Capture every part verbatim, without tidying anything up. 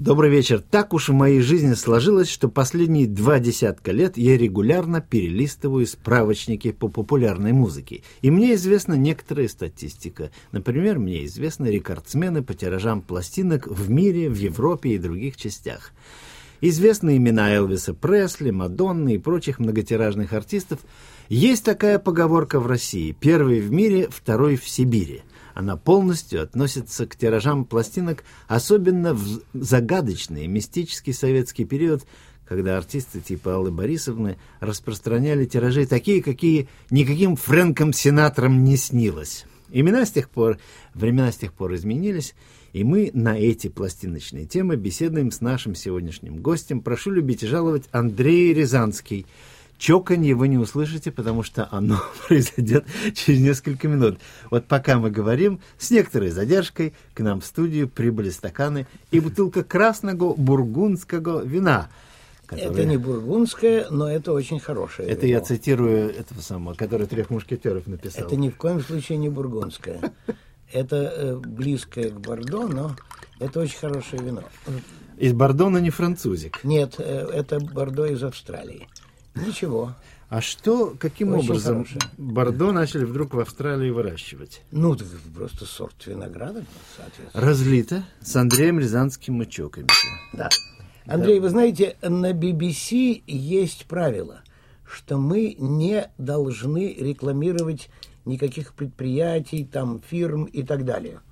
Добрый вечер. Так уж в моей жизни сложилось, что последние два десятка лет я регулярно перелистываю справочники по популярной музыке. И мне известна некоторая статистика. Например, мне известны рекордсмены по тиражам пластинок в мире, в Европе и других частях. Известны имена Элвиса Пресли, Мадонны и прочих многотиражных артистов. Есть такая поговорка в России: первый в мире, второй в Сибири. Она полностью относится к тиражам пластинок, особенно в загадочный, мистический советский период, когда артисты типа Аллы Борисовны распространяли тиражи такие, какие никаким Фрэнком Синатрам не снилось. Имена с тех пор, времена с тех пор изменились, и мы на эти пластиночные темы беседуем с нашим сегодняшним гостем. Прошу любить и жаловать, Андрей Рязанский. Чоканье вы не услышите, потому что оно произойдет через несколько минут. Вот пока мы говорим, с некоторой задержкой к нам в студию прибыли стаканы и бутылка красного бургундского вина. Которое... Это не бургундское, но это очень хорошее Это вино. Я цитирую этого самого, который «Трех мушкетеров» написал. Это ни в коем случае не бургундское. Это близкое к Бордо, но это очень хорошее вино. Из Бордо, но не французик. Нет, это Бордо из Австралии. Ничего. А что, каким Очень образом хорошее. Бордо начали вдруг в Австралии выращивать? Ну, так просто сорт винограда, соответственно. Разлито. С Андреем Рязанским мы чокаемся. Да. Андрей, да. Вы знаете, на би би си есть правило, что мы не должны рекламировать никаких предприятий, там, фирм и так далее.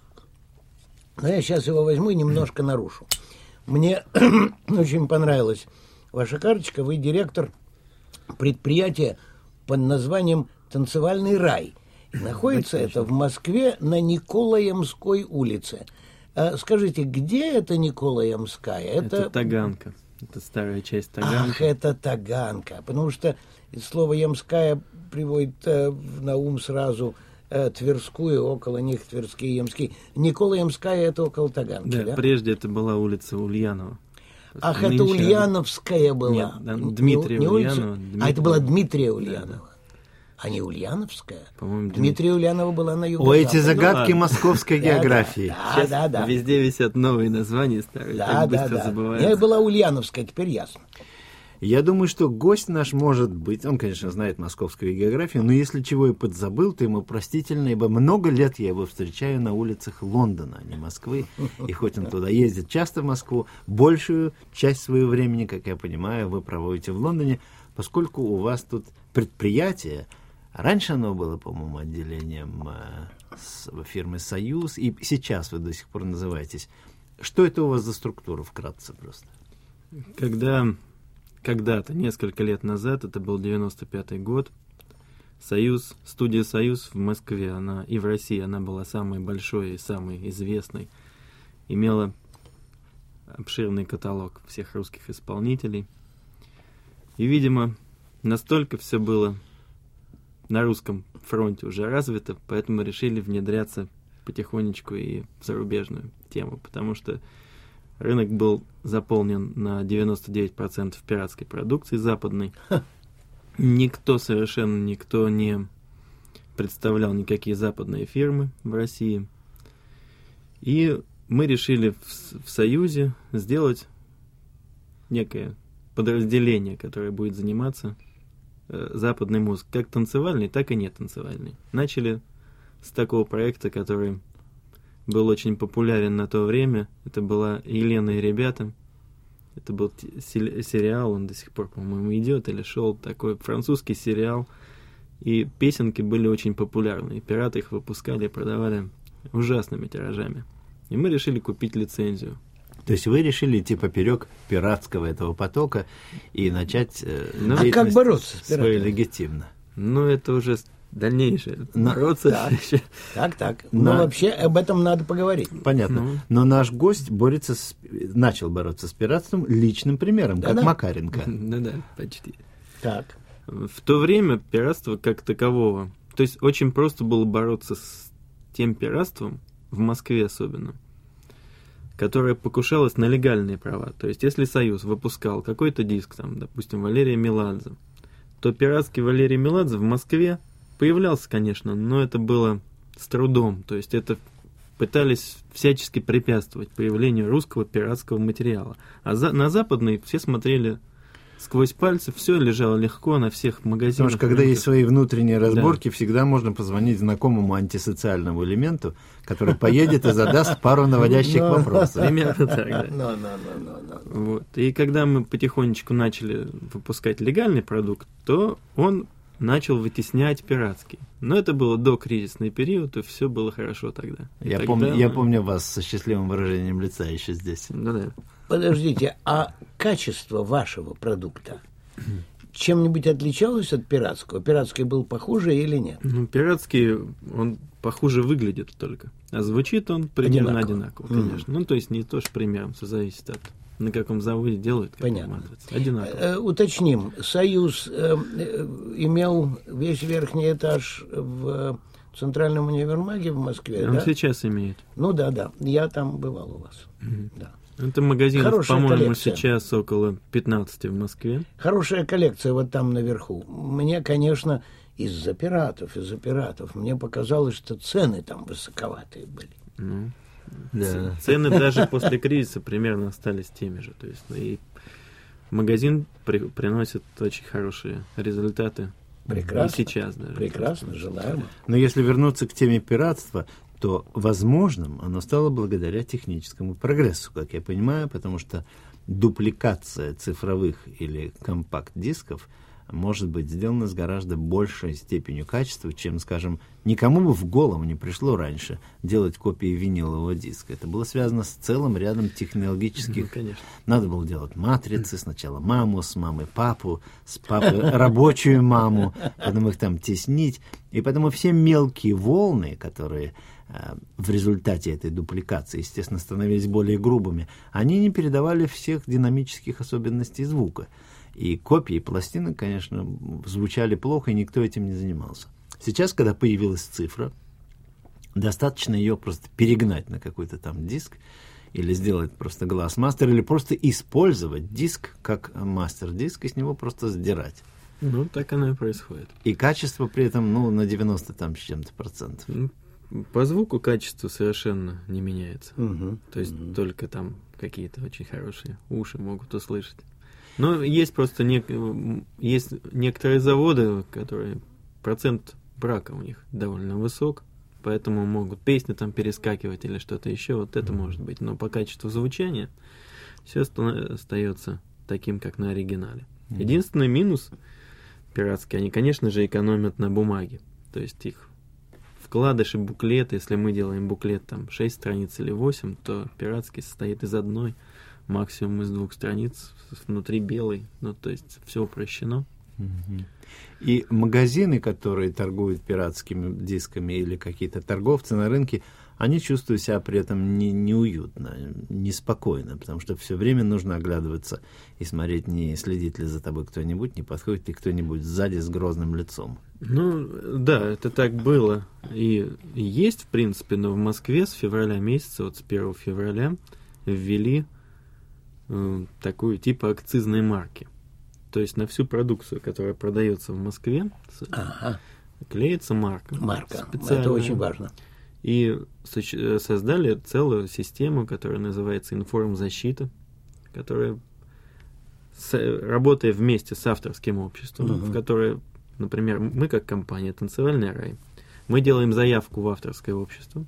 Но я сейчас его возьму и немножко нарушу. Мне очень понравилась ваша карточка. Вы директор предприятия под названием «Танцевальный рай». И находится это в Москве на Николаемской улице. А скажите, где это Николаемская? Это, это Таганка. Это старая часть Таганки. Ах, это Таганка. Потому что слово «ямская» приводит э, на ум сразу э, Тверскую, около них Тверские, Ямские. Николаемская – это около Таганки, да, да? Прежде это была улица Ульянова. Ах, это Ульяновская была. Нет, да, Дмитрия не, не Ульянова. Дмитрия... А это была Дмитрия Ульянова. Да, да. А не Ульяновская? По-моему, Дмитрия Дмит... Ульянова была на юго. О, эти загадки ну, московской географии. Да, да, да. Везде висят новые названия старые, да, так да, быстро да. забываются. Я была Ульяновская, теперь ясно. Я думаю, что гость наш может быть, он, конечно, знает московскую географию, но если чего и подзабыл, то ему простительно, ибо много лет я его встречаю на улицах Лондона, а не Москвы. И хоть он туда ездит часто в Москву, большую часть своего времени, как я понимаю, вы проводите в Лондоне, поскольку у вас тут предприятие. Раньше оно было, по-моему, отделением э, фирмы «Союз», и сейчас вы до сих пор называетесь. Что это у вас за структура, вкратце просто? Когда... Когда-то, несколько лет назад, это был девяносто пятый год, Союз, студия «Союз» в Москве, она и в России, она была самой большой и самой известной, имела обширный каталог всех русских исполнителей. И, видимо, настолько все было на русском фронте уже развито, поэтому решили внедряться потихонечку и в зарубежную тему, потому что рынок был заполнен на девяносто девять процентов пиратской продукции западной. Никто, совершенно никто не представлял никакие западные фирмы в России. И мы решили в, в Союзе сделать некое подразделение, которое будет заниматься э, западной музыкой, как танцевальной, так и нетанцевальной. Начали с такого проекта, который был очень популярен на то время. Это была «Елена и ребята». Это был сериал, он до сих пор, по-моему, идет или шел, такой французский сериал. И песенки были очень популярны. И пираты их выпускали и продавали ужасными тиражами. И мы решили купить лицензию. То есть вы решили идти поперек пиратского этого потока и начать э, ну, а как бороться с свою легитимно? Ну, это уже... Дальнейшее. Бороться. Так, так. так. Но на... вообще об этом надо поговорить. Понятно. Ну. Но наш гость борется с... начал бороться с пиратством личным примером, да, как да? Макаренко. Да-да, почти. Так. В то время пиратство как такового... То есть очень просто было бороться с тем пиратством, в Москве особенно, которое покушалось на легальные права. То есть если Союз выпускал какой-то диск, там, допустим, Валерия Меладзе, то пиратский Валерий Меладзе в Москве появлялся, конечно, но это было с трудом. То есть это пытались всячески препятствовать появлению русского пиратского материала. А за, на западный все смотрели сквозь пальцы, все лежало легко на всех магазинах. Потому что когда рынках. есть свои внутренние разборки, Да. всегда можно позвонить знакомому антисоциальному элементу, который поедет и задаст пару наводящих вопросов. Примерно так, да. No, no, no, no, no. Вот. И когда мы потихонечку начали выпускать легальный продукт, то он начал вытеснять пиратский. Но это было докризисный период, и все было хорошо тогда. И Я, тогда помню, мы... я помню вас со счастливым выражением лица еще здесь. Да-да. Подождите, а качество вашего продукта чем-нибудь отличалось от пиратского? Пиратский был похуже или нет? Ну, пиратский, он похуже выглядит только. А звучит он примерно Одинаково. одинаково, конечно. Mm. Ну, то есть не то, что примером, все зависит от на каком заводе делают, как Понятно. матрица. Одинаково. Э, уточним, «Союз» э, э, имел весь верхний этаж в Центральном универмаге в Москве, Он да? сейчас имеет. Ну да, да, я там бывал у вас. Mm. Да. Это магазинов, Хорошая по-моему, коллекция. сейчас около пятнадцати в Москве. Хорошая коллекция вот там наверху. Мне, конечно, из-за пиратов, из-за пиратов, мне показалось, что цены там высоковатые были. Ну, Да. цены даже после кризиса примерно остались теми же. То есть и магазин при- приносит очень хорошие результаты. Прекрасно. И сейчас даже. Прекрасно, желаемо. Но если вернуться к теме пиратства, то возможным оно стало благодаря техническому прогрессу, как я понимаю, потому что дупликация цифровых или компакт-дисков может быть сделана с гораздо большей степенью качества, чем, скажем, никому бы в голову не пришло раньше делать копии винилового диска. Это было связано с целым рядом технологических... Ну, конечно. Надо было делать матрицы, сначала маму, с мамой папу, с папы рабочую маму, потом их там теснить. И поэтому все мелкие волны, которые э, в результате этой дупликации, естественно, становились более грубыми, они не передавали всех динамических особенностей звука. И копии пластинок, конечно, звучали плохо, и никто этим не занимался. Сейчас, когда появилась цифра, достаточно ее просто перегнать на какой-то там диск, или сделать просто гласс-мастер, или просто использовать диск как мастер-диск, и с него просто сдирать. Ну, так оно и происходит. И качество при этом, ну, на девяносто там с чем-то процентов. Ну, по звуку качество совершенно не меняется. Мгм. То есть Мгм. только там какие-то очень хорошие уши могут услышать. Но есть просто нек... есть некоторые заводы, которые процент брака у них довольно высок, поэтому могут песни там перескакивать или что-то еще, вот это может быть. Но по качеству звучания все остается таким, как на оригинале. Единственный минус пиратский, они, конечно же, экономят на бумаге. То есть их вкладыши, буклеты, если мы делаем буклет там шесть страниц или восемь, то пиратский состоит из одной, максимум из двух страниц, внутри белый, ну, то есть все упрощено. И магазины, которые торгуют пиратскими дисками, или какие-то торговцы на рынке, они чувствуют себя при этом не, неуютно, неспокойно, потому что все время нужно оглядываться и смотреть, не следит ли за тобой кто-нибудь, не подходит ли кто-нибудь сзади с грозным лицом. Ну, да, это так было и есть, в принципе, но в Москве с февраля месяца, вот с первого февраля, ввели э, такую типа акцизной марки. То есть на всю продукцию, которая продается в Москве, Ага. клеится марка. Марка. Специальная. Это очень важно. И соч- создали целую систему, которая называется информзащита, которая, с, работая вместе с авторским обществом, Мгм. в которое, например, мы как компания «Танцевальный рай», мы делаем заявку в авторское общество,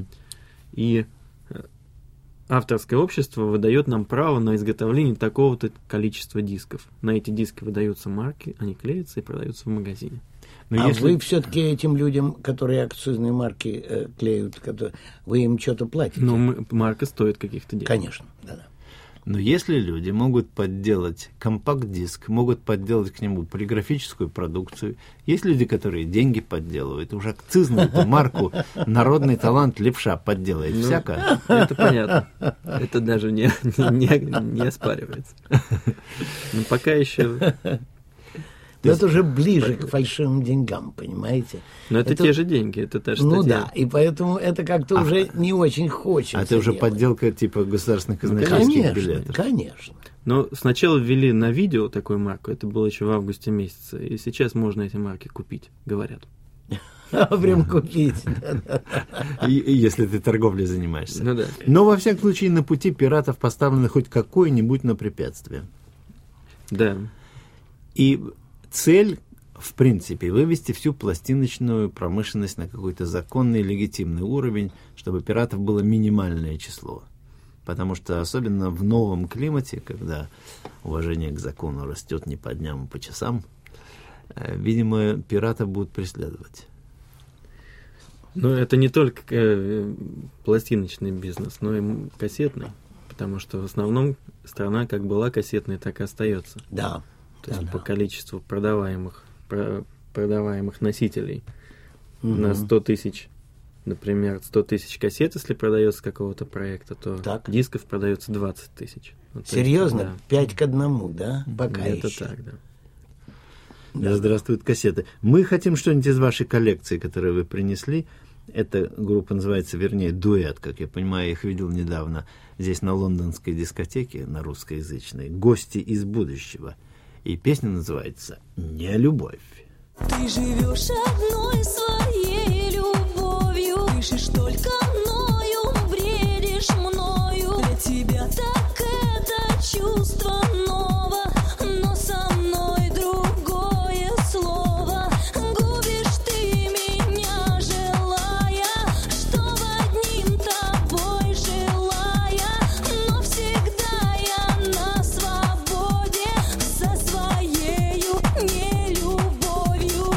и авторское общество выдает нам право на изготовление такого-то количества дисков. На эти диски выдаются марки, они клеятся и продаются в магазине. Но а если... вы все-таки этим людям, которые акцизные марки э, клеют, которые, вы им что-то платите? Но мы, марка стоит каких-то денег. Конечно, да-да. Но если люди могут подделать компакт-диск, могут подделать к нему полиграфическую продукцию, есть люди, которые деньги подделывают, уже акцизную марку «Народный талант левша» подделает Ну, всякое. Это понятно. Это даже не, не, не оспаривается. Но пока еще... Но это уже ближе к фальшивым деньгам, понимаете? Но это, Это- те же деньги, это та же Ну статья. да, и поэтому это как-то А, уже не очень хочется А это уже делать. подделка типа государственных казначейских Конечно, билетов. конечно. Но сначала ввели на видео такую марку, это было еще в августе месяце, и сейчас можно эти марки купить, говорят. Прям купить. Если ты торговлей занимаешься. Ну да. Но, во всяком случае, на пути пиратов поставлено хоть какое-нибудь на препятствие. Да. И цель, в принципе, вывести всю пластиночную промышленность на какой-то законный, легитимный уровень, чтобы пиратов было минимальное число. Потому что особенно в новом климате, когда уважение к закону растет не по дням, а по часам, видимо, пиратов будут преследовать. Но это не только э, пластиночный бизнес, но и кассетный. Потому что в основном страна как была кассетной, так и остается. Да. То есть да, по да. количеству продаваемых, про, продаваемых носителей Угу. на сто тысяч, например, сто тысяч кассет, если продается какого-то проекта, то Так. дисков продается двадцать тысяч. Ну, то Серьезно? есть, да. Пять к одному, да? Пока Это еще. так, да. Да здравствуют кассеты. Мы хотим что-нибудь из вашей коллекции, которую вы принесли. Эта группа называется, вернее, «Дуэт», как я понимаю, я их видел недавно здесь на лондонской дискотеке, на русскоязычной, «Гости из будущего». И песня называется «Не любовь». Ты живешь одной своей любовью, дышишь только мною, бредишь мною. Для тебя так это чувство ново, но со мной другое слово. Губишь ты меня, желая, что одним тобой желая, но всегда я на свободе со своею нелюбовью.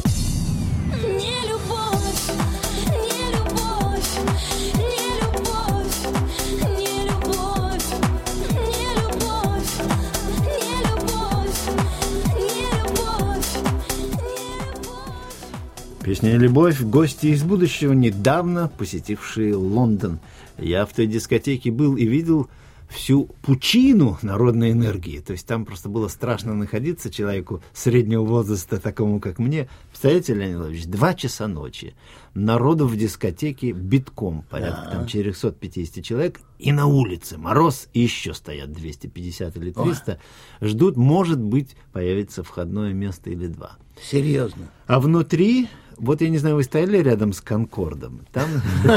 Не любовь, не любовь, не любовь, не любовь, не любовь, не любовь, не любовь, не любовь. Песня «Любовь», гости из будущего, недавно посетившие Лондон. Я в той дискотеке был и видел всю пучину народной энергии. То есть там просто было страшно находиться человеку среднего возраста, такому как мне. Представляете, Леонид Владимирович, два часа ночи. Народу в дискотеке битком, порядка Да. там четыреста пятьдесят человек. И на улице мороз, и еще стоят двести пятьдесят или триста. Ждут, может быть, появится входное место или два. Серьезно. А внутри, вот я не знаю, вы стояли рядом с Конкордом, там,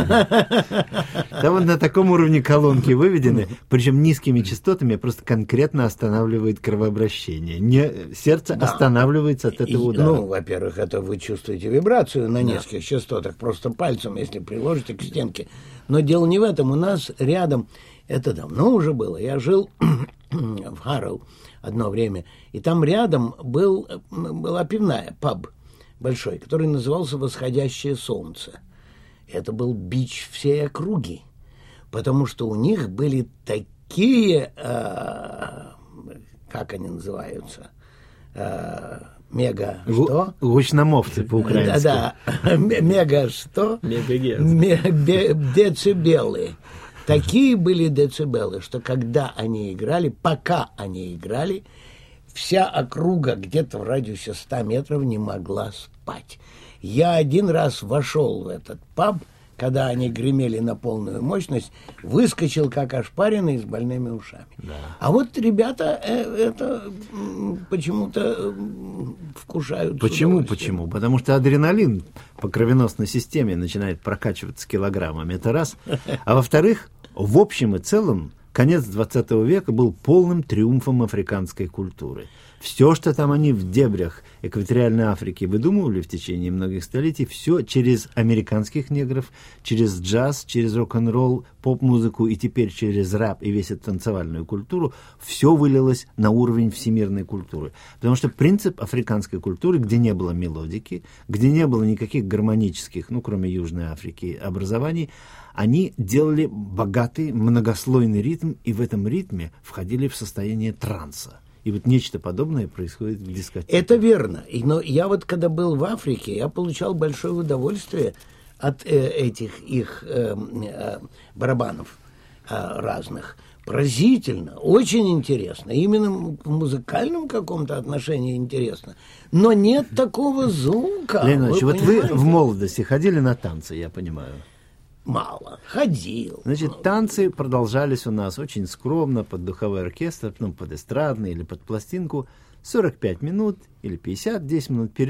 там вот на таком уровне колонки выведены, причем низкими частотами, просто конкретно останавливает кровообращение. Не, сердце Да. останавливается от И, этого удара. ну, во-первых, это вы чувствуете вибрацию на низких частотах, просто пальцем, если приложите к стенке. Но дело не в этом. У нас рядом, это давно уже было, я жил в Харроу одно время, и там рядом был, была пивная, паб большой, который назывался «Восходящее солнце». Это был бич всей округи, потому что у них были такие, э, как они называются, э, мега что? Гучномовцы по-украински. Да, да, мега что? Мегагерц. Ме- бе- Децибелы. Такие были децибелы, что когда они играли, пока они играли, вся округа где-то в радиусе ста метров не могла спать. Я один раз вошел в этот паб, когда они гремели на полную мощность, выскочил как ошпаренный с больными ушами. Да. А вот ребята э, это м, почему-то м, вкушают. с Почему, удовольствием. почему? Потому что адреналин по кровеносной системе начинает прокачиваться килограммами, это раз. А во-вторых, в общем и целом, конец двадцатого века был полным триумфом африканской культуры. Все, что там они в дебрях экваториальной Африки выдумывали в течение многих столетий, все через американских негров, через джаз, через рок-н-ролл, поп-музыку и теперь через рэп и весь эту танцевальную культуру, все вылилось на уровень всемирной культуры. Потому что принцип африканской культуры, где не было мелодики, где не было никаких гармонических, ну, кроме Южной Африки, образований, они делали богатый многослойный ритм, и в этом ритме входили в состояние транса. И вот нечто подобное происходит в дискотеке. Это верно. И, но я вот, когда был в Африке, я получал большое удовольствие от э, этих их э, э, барабанов э, разных. Поразительно, очень интересно. Именно в музыкальном каком-то отношении интересно. Но нет такого звука. Леонид Ильич, вот вы понимаете? в молодости ходили на танцы, я понимаю. Мало. Ходил. Значит, танцы продолжались у нас очень скромно, под духовой оркестр, ну, под эстрадный или под пластинку. сорок пять минут или пятьдесят, десять минут перерыв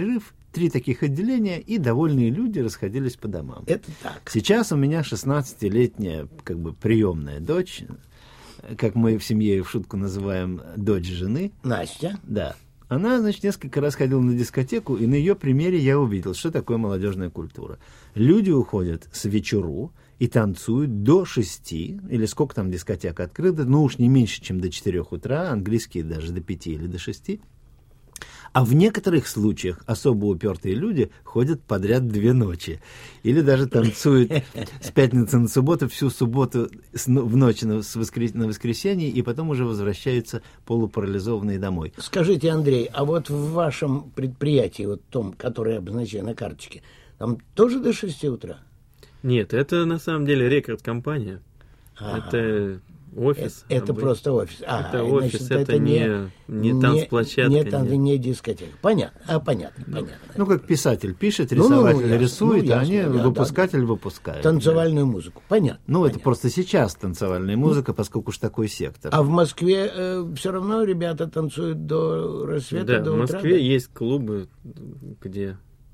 три таких отделения, и довольные люди расходились по домам. Это так. Сейчас у меня шестнадцатилетняя как бы приемная дочь, как мы в семье в шутку называем дочь жены. Настя. Да. Она, значит, несколько раз ходила на дискотеку, и на ее примере я увидел, что такое молодежная культура. Люди уходят с вечеру и танцуют до шести, или сколько там дискотека открыта, ну уж не меньше, чем до четырех утра, английские даже до пяти или до шести. А в некоторых случаях особо упертые люди ходят подряд две ночи. Или даже танцуют с пятницы на субботу, всю субботу в ночь на воскресенье, и потом уже возвращаются полупарализованные домой. Скажите, Андрей, а вот в вашем предприятии, вот том, которое обозначено на карточке, там тоже до шести утра? Нет, это на самом деле рекорд-компания. Ага. Это офис. Это, это просто офис. А, это офис, значит, это, это не, не, не танцплощадка. Не, не, не, не дискотека. Понятно, а, понятно, понятно. Ну, как писатель пишет, рисователь ну, ну, рисует, ну, а они, ясно, да, выпускатель да, выпускает. Танцевальную да. музыку, понятно. Ну, понятно. это просто сейчас танцевальная музыка, поскольку уж такой сектор. А в Москве э, все равно ребята танцуют до рассвета, да, до утра? утра? В Москве да? есть клубы, где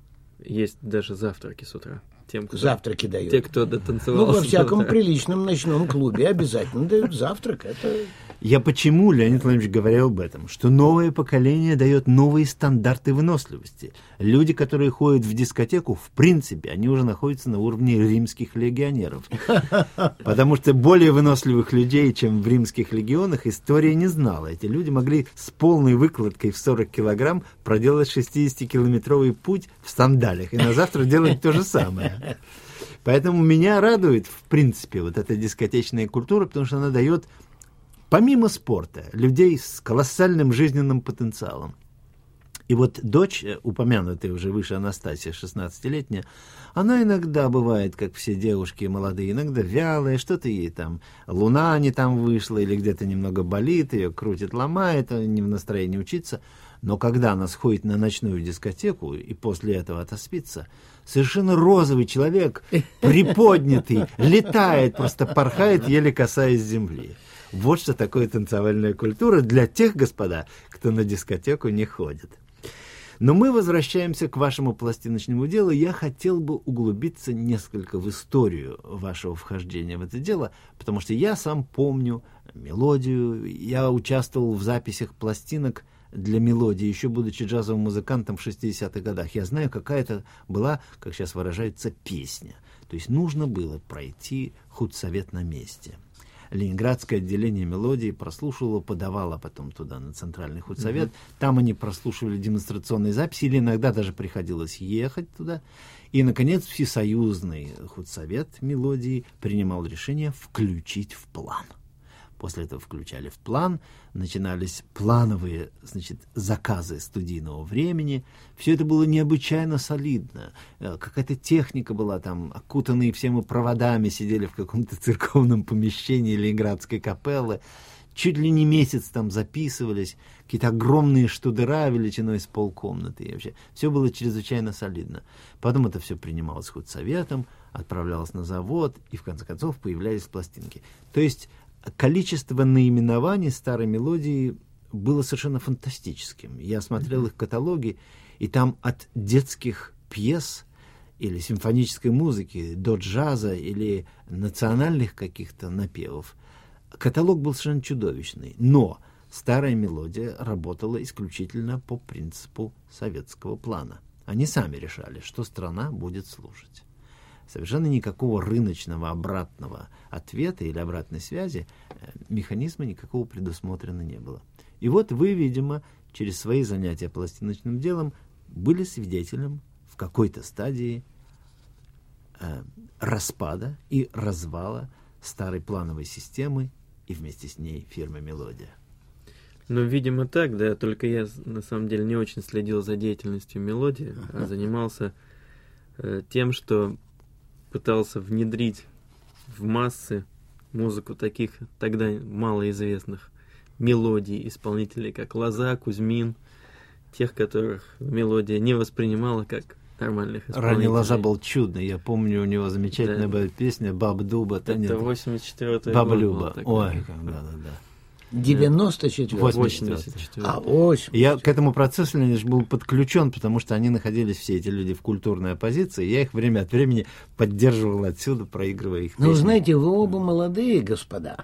есть даже завтраки с утра. Тем, кто, завтраки дают. Те, кто дотанцевался. Ну, во всяком приличном ночном клубе обязательно дают завтрак. Это... Я почему, Леонид Владимирович, говорю об этом? Что новое поколение дает новые стандарты выносливости. Люди, которые ходят в дискотеку, в принципе, они уже находятся на уровне римских легионеров. Потому что более выносливых людей, чем в римских легионах, история не знала. Эти люди могли с полной выкладкой в сорок килограмм проделать шестидесятикилометровый путь в сандалиях и на завтра делать то же самое. Поэтому меня радует, в принципе, вот эта дискотечная культура, потому что она дает, помимо спорта, людей с колоссальным жизненным потенциалом. И вот дочь, упомянутая уже выше Анастасия, шестнадцатилетняя, она иногда бывает, как все девушки молодые, иногда вялая, что-то ей там, луна не там вышла, или где-то немного болит, ее крутит, ломает, не в настроении учиться. Но когда она сходит на ночную дискотеку и после этого отоспится, совершенно розовый человек, приподнятый, летает, просто порхает, еле касаясь земли. Вот что такое танцевальная культура для тех, господа, кто на дискотеку не ходит. Но мы возвращаемся к вашему пластиночному делу. Я хотел бы углубиться несколько в историю вашего вхождения в это дело, потому что я сам помню мелодию, я участвовал в записях пластинок для мелодии, еще будучи джазовым музыкантом в шестидесятых годах. Я знаю, какая это была, как сейчас выражается, песня. То есть нужно было пройти худсовет на месте. Ленинградское отделение мелодии прослушивало, подавало потом туда на центральный худсовет. Mm-hmm. Там они прослушивали демонстрационные записи, или иногда даже приходилось ехать туда. И, наконец, всесоюзный худсовет мелодии принимал решение включить в план. После этого включали в план, начинались плановые, значит, заказы студийного времени. Все это было необычайно солидно. Какая-то техника была там, окутанные все мы проводами, сидели в каком-то церковном помещении Ленинградской капеллы. Чуть ли не месяц там записывались, какие-то огромные штудера величиной с полкомнаты. И вообще все было чрезвычайно солидно. Потом это все принималось худсоветом, отправлялось на завод, и в конце концов появлялись пластинки. То есть количество наименований старой мелодии было совершенно фантастическим. Я смотрел их каталоги, и там от детских пьес или симфонической музыки до джаза или национальных каких-то напевов каталог был совершенно чудовищный. Но старая мелодия работала исключительно по принципу советского плана. Они сами решали, что страна будет слушать. Совершенно никакого рыночного обратного ответа или обратной связи, механизма никакого предусмотрено не было. И вот вы, видимо, через свои занятия пластиночным делом были свидетелем в какой-то стадии э, распада и развала старой плановой системы и вместе с ней фирмы «Мелодия». Ну, видимо, так, да, только я на самом деле не очень следил за деятельностью «Мелодии», а занимался э, тем, что пытался внедрить в массы музыку таких тогда малоизвестных мелодий, исполнителей, как Лоза, Кузьмин, тех, которых мелодия не воспринимала как нормальных исполнителей. Ранний Лоза был чудный, я помню, у него замечательная да. была песня «Баба Дуба». Это восемьдесят четвёртый Баба год Люба. Ой, да, да, да. девяносто четвёртый. восемьдесят четвёртый. А, восемьдесят. Я к этому процессу Леонидович, был подключен, потому что они находились, все эти люди, в культурной оппозиции. Я их время от времени поддерживал отсюда, проигрывая их Ну, песни. знаете, вы оба молодые, господа.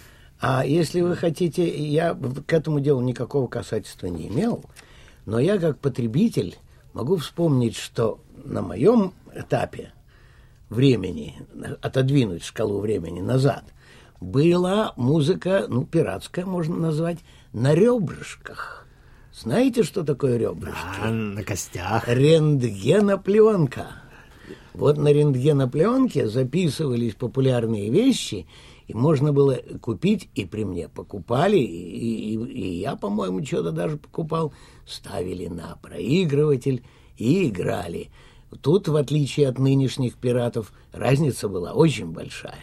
А если вы хотите, я к этому делу никакого касательства не имел, но я как потребитель могу вспомнить, что на моем этапе времени, отодвинуть шкалу времени назад, была музыка, ну, пиратская можно назвать, на ребрышках. Знаете, что такое ребрышки? А, на костях. Рентгенопленка. Вот на рентгенопленке записывались популярные вещи, и можно было купить, и при мне покупали, и, и, и я, по-моему, что-то даже покупал, ставили на проигрыватель и играли. Тут, в отличие от нынешних пиратов, разница была очень большая.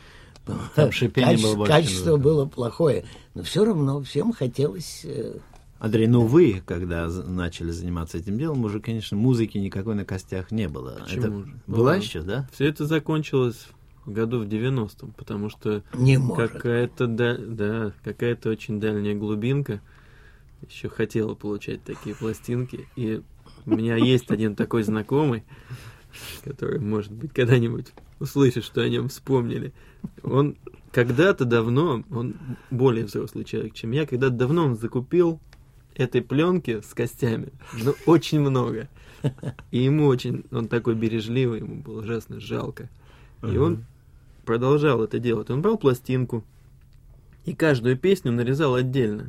Там шипение Каче- было больше. Качество было плохое, но все равно всем хотелось... э, Андрей, ну вы, когда з- начали заниматься этим делом, уже, конечно, музыки никакой на костях не было. Почему Это же? была Была. еще, да? Все это закончилось в году в девяностом, потому что Не может. какая-то, да, да, какая-то очень дальняя глубинка еще хотела получать такие пластинки. И у меня есть один такой знакомый, который, может быть, когда-нибудь услышит, что о нем вспомнили. Он когда-то давно, он более взрослый человек, чем я, когда-то давно он закупил этой пленки с костями, ну, очень много. И ему очень, он такой бережливый, ему было ужасно жалко. И он продолжал это делать. Он брал пластинку и каждую песню нарезал отдельно.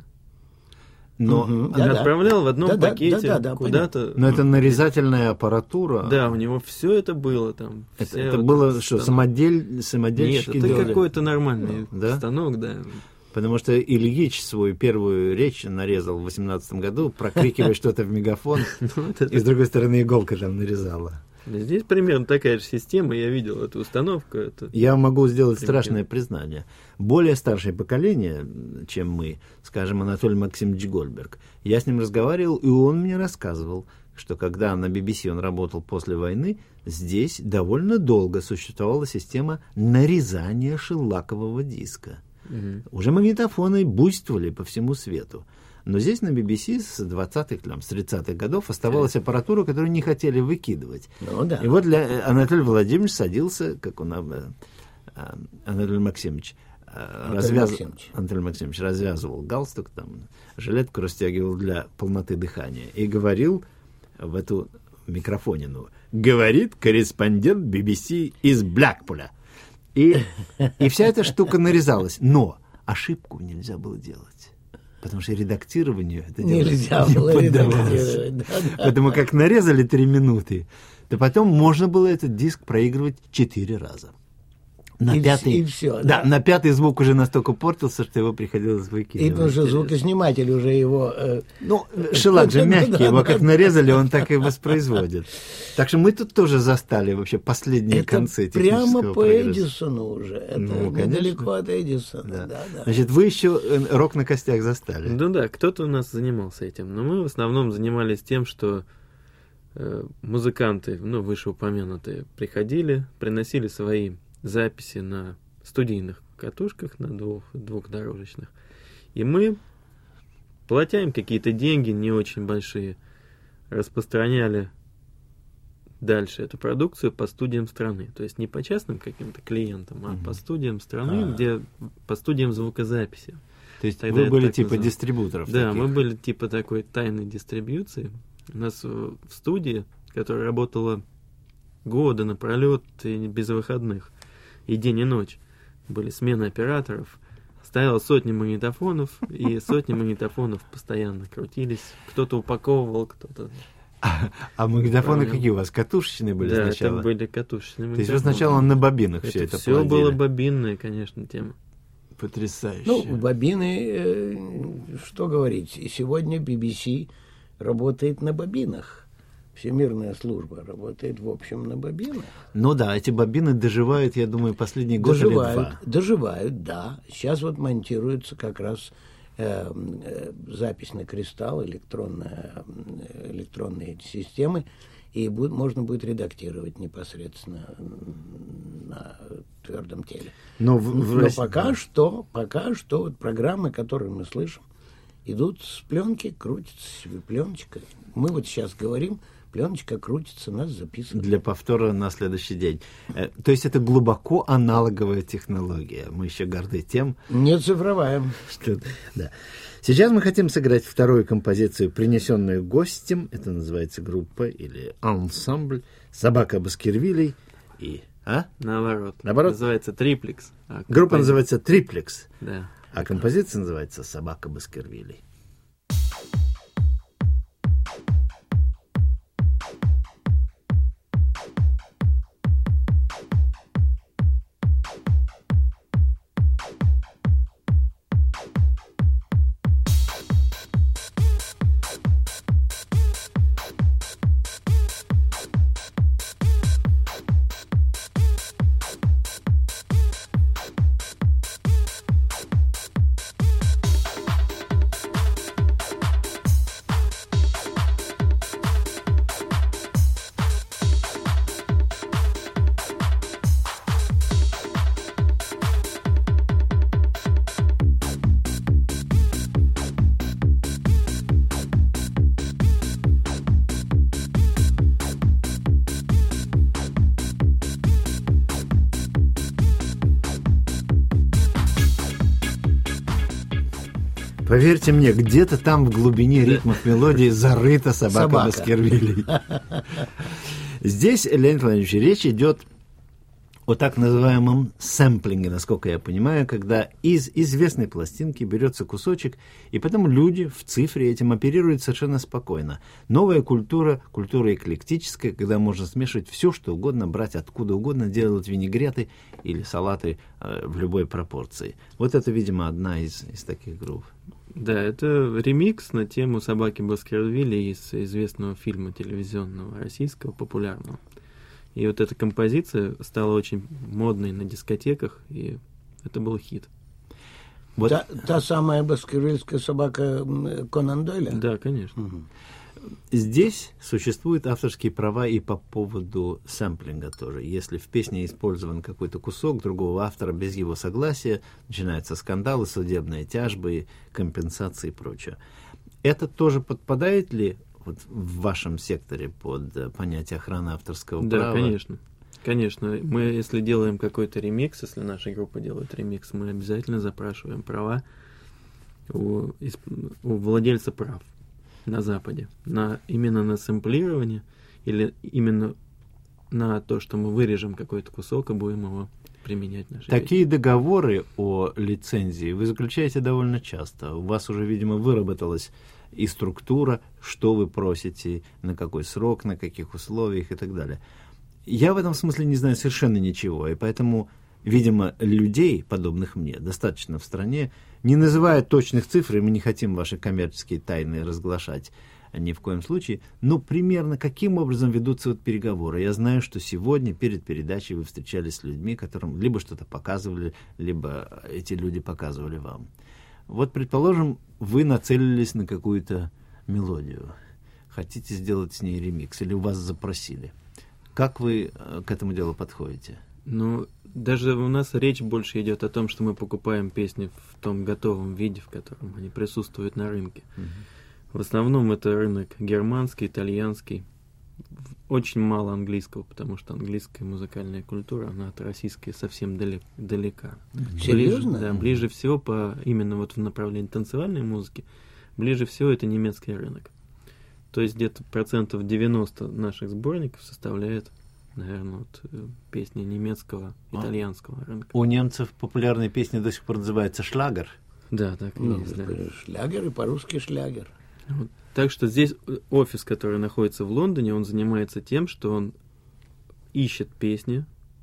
Но, Мгм. И Да-да. отправлял в одном Да-да, пакете да-да-да, куда-то. но это нарезательная аппаратура. Да, у него все это было там. Это, вся это вот было эта что, станок. самодель, Нет, самодельщики это делали? какой-то нормальный Да? станок, да. Потому что Ильич свою первую речь нарезал в восемнадцатом году, прокрикивая что-то в мегафон, и с другой стороны иголка там нарезала. Здесь примерно такая же система, я видел эту установку. Это... Я могу сделать Примерно. страшное признание. Более старшее поколение, чем мы, скажем, Анатолий Максимович Гольберг, я с ним разговаривал, и он мне рассказывал, что когда на би би си он работал после войны, здесь довольно долго существовала система нарезания шеллакового диска. Мгм. Уже магнитофоны буйствовали по всему свету. Но здесь на би би си с двадцатых, там, с тридцатых годов оставалась аппаратура, которую не хотели выкидывать. Ну да. И вот для Анатолия Владимировича садился, как он, э, э, Анатолий Максимович, э, Анатолий развяз- Максимович. Анатолий Максимович развязывал галстук, там, жилетку расстегивал для полноты дыхания и говорил в эту микрофонину: говорит корреспондент би би си из Блэкпуля. И, и вся эта штука нарезалась. Но ошибку нельзя было делать. Потому что редактированию это дело Нельзя не было поддавалось. редактировать. Да-да. Поэтому как нарезали три минуты, то потом можно было этот диск проигрывать четыре раза. На И пятый, вс- и всё, да, да. на пятый звук уже настолько портился, что его приходилось И выкидывать. потому что звукосниматель уже его... э, Ну, шелак же мягкий, его как нарезали, он так и воспроизводит. Так что мы тут тоже застали вообще последние это концы прямо технического по прогресса. Эдисону уже. Это Ну, конечно. недалеко от Эдисона. Да. Да, да. Значит, вы еще э, рок на костях застали. Ну да, кто-то у нас занимался этим. Но мы в основном занимались тем, что э, музыканты, ну, вышеупомянутые, приходили, приносили свои записи на студийных катушках, на двух, двухдорожечных. И мы, платя им какие-то деньги, не очень большие, распространяли дальше эту продукцию по студиям страны. То есть не по частным каким-то клиентам, а Мгм. по студиям страны, А. где по студиям звукозаписи. То есть Тогда вы это были так типа называлось. дистрибуторов Да, таких. мы были типа такой тайной дистрибьюции. У нас в в студии, которая работала годы напролет и без выходных, и день и ночь, были смены операторов, стояло сотни магнитофонов, и сотни магнитофонов постоянно крутились. Кто-то упаковывал, кто-то... А магнитофоны Правильно. какие у вас? Катушечные были Да, сначала? это были катушечные То есть вы магнитофоны. сначала на бобинах все это все плодили? было бобинная, конечно, тема. Потрясающе. Ну, бобины, э, что говорить, и сегодня би би си работает на бобинах. Всемирная служба работает, в общем, на бобинах. Ну да, эти бобины доживают, я думаю, последний год или Доживают, два. доживают, да. Сейчас вот монтируется как раз э, э, запись на кристалл, электронная, э, электронные системы, и будет, можно будет редактировать непосредственно на твердом теле. Но, в, в Но России, пока да. что, пока что вот программы, которые мы слышим, идут с пленки, крутится себе пленочка. Мы вот сейчас говорим, пленочка крутится, нас записывают. Для повтора на следующий день. Э, То есть это глубоко аналоговая технология. Мы еще горды тем, Не цифровая. что... Да. Сейчас мы хотим сыграть вторую композицию, принесенную гостем. Это называется группа или ансамбль «Собака Баскервилей». И... А? Наоборот. Наоборот? Называется «Триплекс». А Группа компози- называется «Триплекс», Да. а композиция называется «Собака Баскервилей». Поверьте мне, где-то там в глубине ритмов мелодии зарыта собака, Собака. Баскервилей. Здесь, Леонид Владимирович, речь идет о так называемом сэмплинге, насколько я понимаю, когда из известной пластинки берется кусочек, и потом люди в цифре этим оперируют совершенно спокойно. Новая культура, культура эклектическая, когда можно смешивать все, что угодно, брать откуда угодно, делать винегреты или салаты э, в любой пропорции. Вот это, видимо, одна из, из таких групп. Да, это ремикс на тему собаки Баскервилей из известного фильма телевизионного российского, популярного. И вот эта композиция стала очень модной на дискотеках, и это был хит. Вот. Та, та самая баскервильская собака м, Конан Дойля? Да, конечно. Мгм. Здесь существуют авторские права и по поводу сэмплинга тоже. Если в песне использован какой-то кусок другого автора без его согласия, начинаются скандалы, судебные тяжбы, компенсации и прочее. Это тоже подпадает ли вот в вашем секторе под э, понятие охраны авторского Да, права? конечно. Конечно, мы, если делаем какой-то ремикс, если наша группа делает ремикс, мы обязательно запрашиваем права у, исп- у владельца прав на Западе, на, именно на сэмплирование или именно на то, что мы вырежем какой-то кусок и будем его применять в нашей Такие договоры о лицензии вы заключаете довольно часто. У вас уже, видимо, выработалась и структура, что вы просите, на какой срок, на каких условиях и так далее. Я в этом смысле не знаю совершенно ничего, и поэтому, видимо, людей, подобных мне, достаточно в стране. Не называя точных цифр, и мы не хотим ваши коммерческие тайны разглашать ни в коем случае, но примерно каким образом ведутся вот переговоры. Я знаю, что сегодня перед передачей вы встречались с людьми, которым либо что-то показывали, либо эти люди показывали вам. Вот, предположим, вы нацелились на какую-то мелодию, хотите сделать с ней ремикс, или вас запросили. Как вы э, к этому делу подходите? Ну, даже у нас речь больше идет о том, что мы покупаем песни в том готовом виде, в котором они присутствуют на рынке. Мгм. В основном это рынок германский, итальянский. В- Очень мало английского, потому что английская музыкальная культура, она от российской совсем далек- далека. Серьезно? Ближе, да, ближе всего по именно вот в направлении танцевальной музыки, ближе всего это немецкий рынок. То есть где-то процентов девяносто наших сборников составляет, наверное, вот, э, песни немецкого, А. итальянского рынка. У немцев популярная песня до сих пор называется «Шлагер». Да, так и Ну, есть, да. шлягер и по-русски шлягер. Вот. Так что здесь офис, который находится в Лондоне, он занимается тем, что он ищет песни,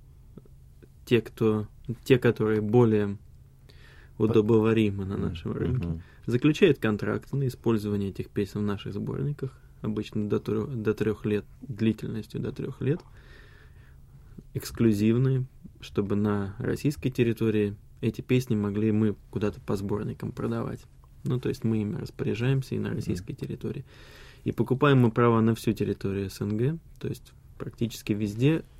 те, кто, те, которые более удобоваримы на нашем рынке, Мгм. заключает контракты на использование этих песен в наших сборниках, обычно до трех, до трех лет, длительностью до трех лет, эксклюзивные, чтобы на российской территории эти песни могли мы куда-то по сборникам продавать. Ну, то есть мы ими распоряжаемся и на российской территории. И покупаем мы права на всю территорию СНГ, то есть практически везде,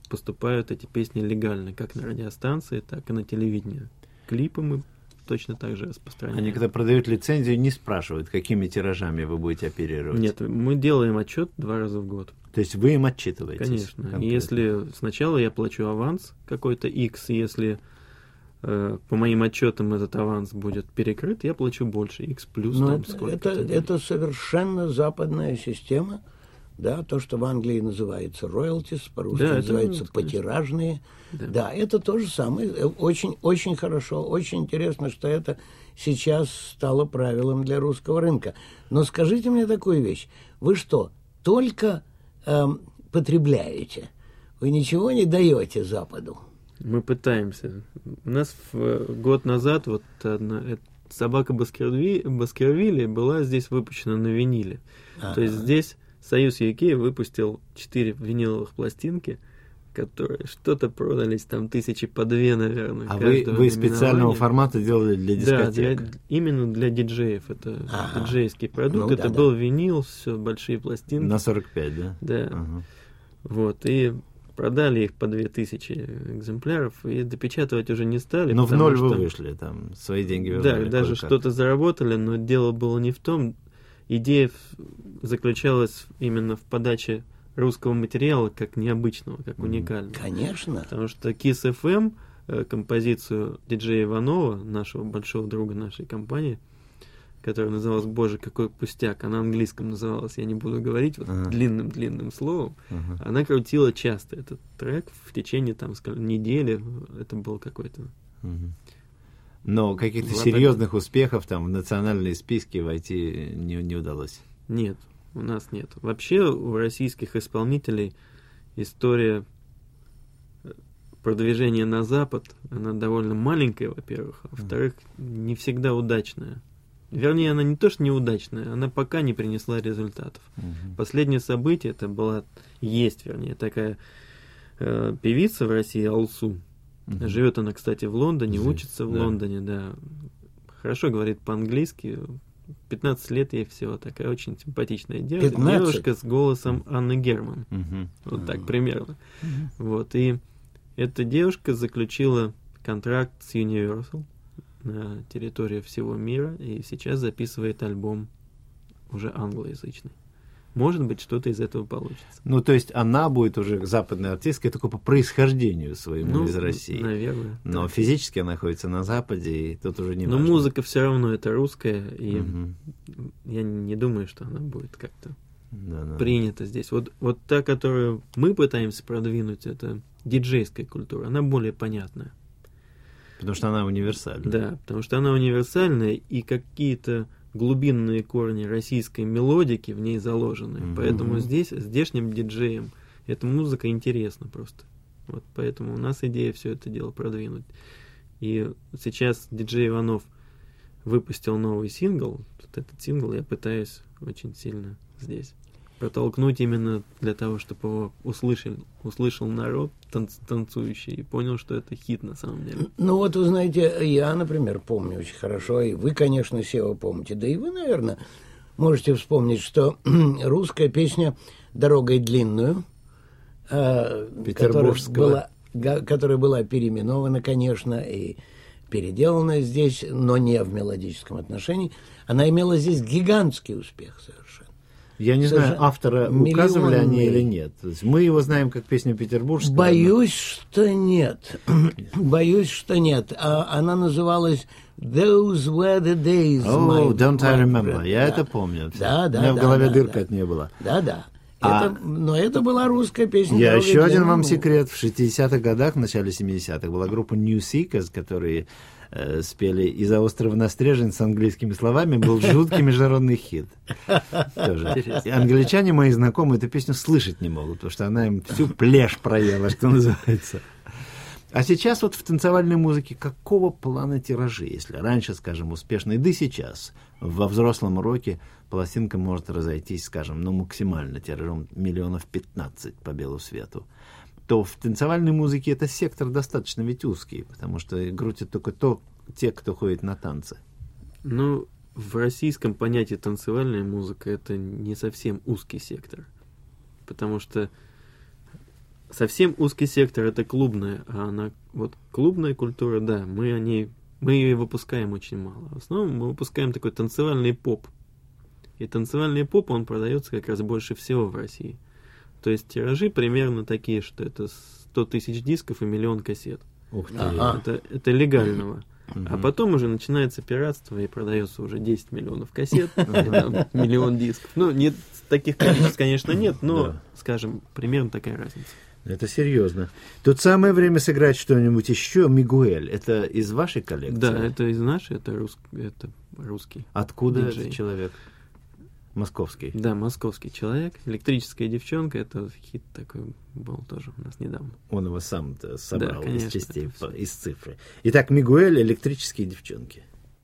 поступают эти песни легально, как на радиостанции, так и на телевидении. Клипы мы точно так же распространяем. Они, когда продают лицензию, не спрашивают, какими тиражами вы будете оперировать? Нет, мы делаем отчет два раза в год. То есть вы им отчитываетесь? Конечно. Конкретно. И если сначала я плачу аванс какой-то X, если э, по моим отчетам этот аванс будет перекрыт, я плачу больше, X плюс Но там это, сколько-то. это, это совершенно западная система, да, то, что в Англии называется royalties, по-русски Да, это, называется ну, потиражные. Да. Да, это то же самое. Очень, очень хорошо, очень интересно, что это сейчас стало правилом для русского рынка. Но скажите мне такую вещь. Вы что, только эм, потребляете? Вы ничего не даете Западу? Мы пытаемся. У нас в, год назад вот одна э, собака Баскерви, Баскервилли была здесь выпущена на виниле. А-а. То есть здесь Союз ю кей выпустил четыре виниловых пластинки, которые что-то продались, там тысячи по две, наверное. А вы, вы специального формата делали для дискотек? Да, для, именно для диджеев. Это А-а. диджейский продукт. Ну, это да, был да. винил, все, большие пластинки. На сорок пять, да? Да. Ага. Вот, и продали их по две тысячи экземпляров, и допечатывать уже не стали. Но в ноль что... вы вышли, там, свои деньги вернули. Да, даже кое-как. что-то заработали, но дело было не в том. Идея заключалась именно в подаче русского материала как необычного, как уникального. Конечно. Потому что Kiss эф эм, композицию диджея Иванова, нашего большого друга нашей компании, которая называлась «Боже, какой пустяк», она на английском называлась, я не буду говорить вот ага. длинным-длинным словом, Ага. она крутила часто этот трек в течение там скажем, недели, это был какой-то... Угу. Но каких-то Два серьезных успехов там в национальные списки войти не, не удалось. Нет, у нас нет. Вообще у российских исполнителей история продвижения на Запад, она довольно маленькая, во-первых, а во-вторых, не всегда удачная. Вернее, она не то, что неудачная, она пока не принесла результатов. Угу. Последнее событие, это была, есть, вернее, такая э, певица в России, Алсу. Угу. Живет она, кстати, в Лондоне, Здесь, учится в да. Лондоне, да. Хорошо говорит по-английски. пятнадцать лет ей всего, такая очень симпатичная девушка. пятнадцать? Девушка с голосом Анны Герман. Угу. Вот так Мгм. примерно. Мгм. Вот, и эта девушка заключила контракт с Universal на территории всего мира и сейчас записывает альбом уже англоязычный. Может быть, что-то из этого получится. Ну, то есть она будет уже западной артисткой только по происхождению своему Ну, из России. наверное. Но так. физически она находится на Западе, и тут уже не Но важно. музыка все равно это русская, и Мгм. я не думаю, что она будет как-то Да, да. принята здесь. Вот, вот та, которую мы пытаемся продвинуть, это диджейская культура, она более понятная. Потому что она универсальна. Да, потому что она универсальная, и какие-то глубинные корни российской мелодики в ней заложены. Мгм. Поэтому Мгм. здесь, здешним диджеям, эта музыка интересна просто. Вот поэтому у нас идея все это дело продвинуть. И сейчас диджей Иванов выпустил новый сингл. Вот этот сингл я пытаюсь очень сильно здесь протолкнуть именно для того, чтобы его услышал, услышал народ танц- танцующий и понял, что это хит на самом деле. Ну вот, вы знаете, я, например, помню очень хорошо, и вы, конечно, Сева, помните, да и вы, наверное, можете вспомнить, что русская песня «Дорогой длинную», э, которая Петербургского. была, га- которая была переименована, конечно, и переделана здесь, но не в мелодическом отношении, она имела здесь гигантский успех совершенно. Я не знаю, Совершенно автора указывали они миллионный. или нет. То есть мы его знаем как песню петербургскую. Боюсь, что нет. Боюсь, что нет. А, она называлась «Those were the days». О, my- don't I my remember. friend». Я Да. это помню. Да, да, У меня в да, голове да, дырка да. от нее была. Да, да. А- Это, но это была русская песня. Я «Дорогой еще один длинной». вам секрет. В шестидесятых годах, в начале семидесятых, была группа New Seekers, которые э, спели «Из-за острова на стрежень» с английскими словами. Был жуткий международный хит. Тоже. Интересно. И англичане, мои знакомые, эту песню слышать не могут, потому что она им всю плешь проела, что называется. А сейчас вот в танцевальной музыке какого плана тиражи? Если раньше, скажем, успешный, да и сейчас во взрослом роке пластинка может разойтись, скажем, ну максимально тиражом миллионов пятнадцать по белу свету, то в танцевальной музыке это сектор достаточно ведь узкий, потому что крутят только то, те, кто ходит на танцы. Ну, в российском понятии танцевальная музыка это не совсем узкий сектор. Потому что совсем узкий сектор — это клубная, а она, вот клубная культура, да, мы о ней, мы ее выпускаем очень мало. В основном мы выпускаем такой танцевальный поп. И танцевальный поп, он продается как раз больше всего в России. То есть тиражи примерно такие, что это сто тысяч дисков и миллион кассет. Ух ты. Ага. Это, это легального. Мгм. А потом уже начинается пиратство, и продается уже десять миллионов кассет, и там миллион дисков. Ну, нет, таких количеств, конечно, нет, но, Да. скажем, примерно такая разница. Это серьезно. Тут самое время сыграть что-нибудь еще. Мигуэль, это из вашей коллекции? Да, это из нашей, это, рус, это русский. Откуда диджей. этот человек? Московский. Да, московский человек. Электрическая девчонка, это хит такой был тоже у нас недавно. Он его сам собрал Да, конечно, из частей, это по- всё. из цифры. Итак, Мигуэль, электрические девчонки.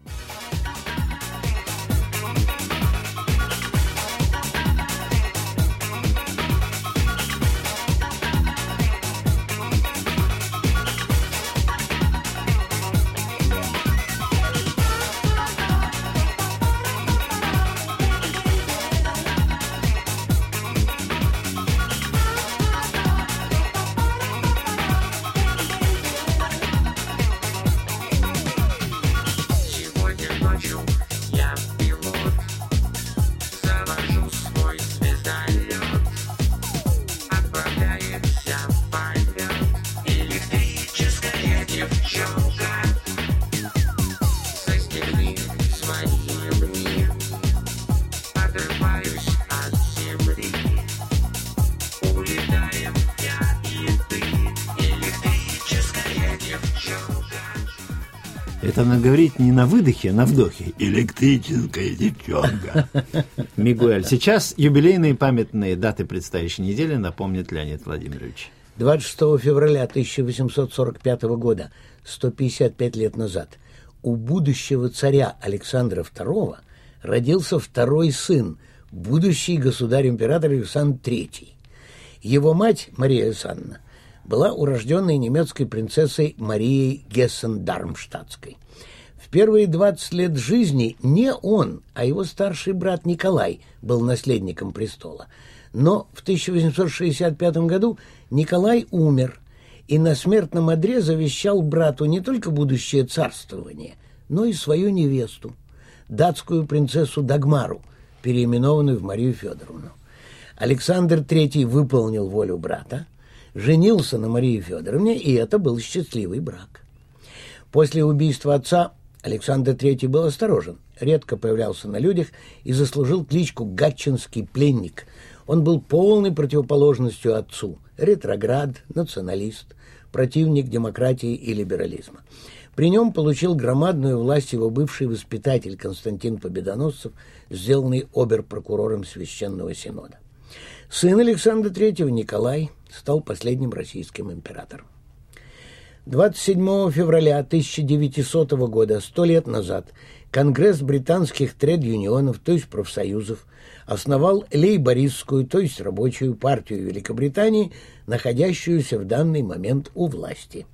Сегодня ночью я пилот, завожу свой звездолет, отправляемся в полет. Электрическая девчонка, застегни свои ремни, отрываюсь от земли, улетаем я и ты. Электрическая девчонка. Это надо говорить не на выдохе, а на вдохе. Электрическая девчонка. Мигуэль. Сейчас юбилейные памятные даты предстоящей недели напомнит Леонид Владимирович. двадцать шестого февраля тысяча восемьсот сорок пятого года, сто пятьдесят пять лет назад, у будущего царя Александра второго родился второй сын, будущий государь-император Александр третий. Его мать, Мария Александровна, была урожденной немецкой принцессой Марией Гессен-Дармштадтской. В первые двадцать лет жизни не он, а его старший брат Николай был наследником престола. Но в тысяча восемьсот шестьдесят пятом году Николай умер, и на смертном одре завещал брату не только будущее царствование, но и свою невесту, датскую принцессу Дагмару, переименованную в Марию Федоровну. Александр третий выполнил волю брата, женился на Марии Федоровне, и это был счастливый брак. После убийства отца Александр третий был осторожен, редко появлялся на людях и заслужил кличку «Гатчинский пленник». Он был полной противоположностью отцу, ретроград, националист, противник демократии и либерализма. При нем получил громадную власть его бывший воспитатель Константин Победоносцев, сделанный обер-прокурором Священного Синода. Сын Александра третьего, Николай, стал последним российским императором. двадцать седьмого февраля тысяча девятисотого года, сто лет назад, Конгресс британских тред-юнионов, то есть профсоюзов, основал лейбористскую, то есть рабочую партию Великобритании, находящуюся в данный момент у власти.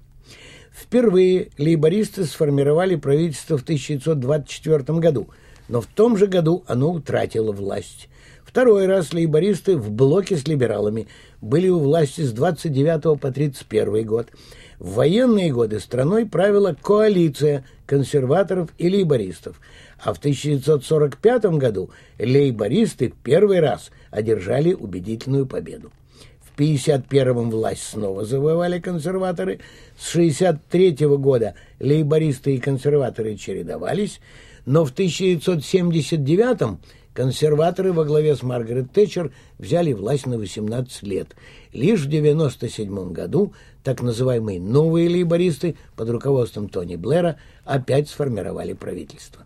Впервые лейбористы сформировали правительство в тысяча девятьсот двадцать четвёртом году, но в том же году оно утратило власть. Второй раз лейбористы в блоке с либералами были у власти с двадцать девятого по тридцать первый год. В военные годы страной правила коалиция консерваторов и лейбористов, а в тысяча девятьсот сорок пятом году лейбористы в первый раз одержали убедительную победу. В пятьдесят первом власть снова завоевали консерваторы, с шестьдесят третьего года лейбористы и консерваторы чередовались, но в тысяча девятьсот семьдесят девятом консерваторы во главе с Маргарет Тэтчер взяли власть на восемнадцать лет. Лишь в девяносто седьмом году так называемые новые лейбористы под руководством Тони Блэра опять сформировали правительство.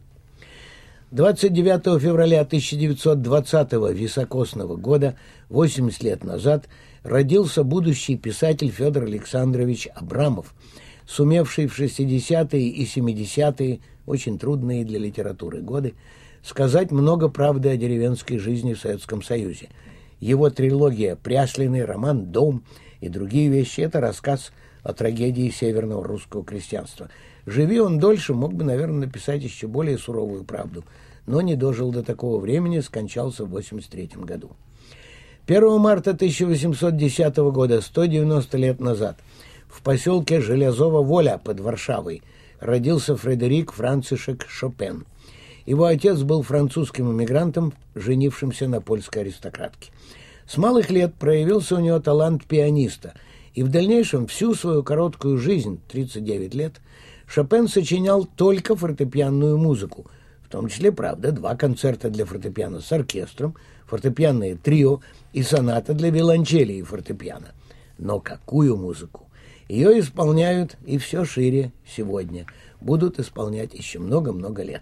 двадцать девятого февраля тысяча девятьсот двадцатого високосного года, восемьдесят лет назад, родился будущий писатель Федор Александрович Абрамов, сумевший в шестидесятые и семидесятые, очень трудные для литературы годы, сказать много правды о деревенской жизни в Советском Союзе. Его трилогия «Пряслиный», роман «Дом» и другие вещи – это рассказ о трагедии северного русского крестьянства. Живи он дольше, мог бы, наверное, написать еще более суровую правду, но не дожил до такого времени, скончался в восемьдесят третьем году. первого марта тысяча восемьсот десятого года, сто девяносто лет назад, в поселке Железова-Воля под Варшавой родился Фредерик Францишек Шопен. Его отец был французским эмигрантом, женившимся на польской аристократке. С малых лет проявился у него талант пианиста, и в дальнейшем всю свою короткую жизнь, тридцать девять лет, Шопен сочинял только фортепианную музыку, в том числе, правда, два концерта для фортепиано с оркестром, фортепианное трио и соната для виолончели и фортепиано. Но какую музыку? Ее исполняют и все шире сегодня, будут исполнять еще много-много лет.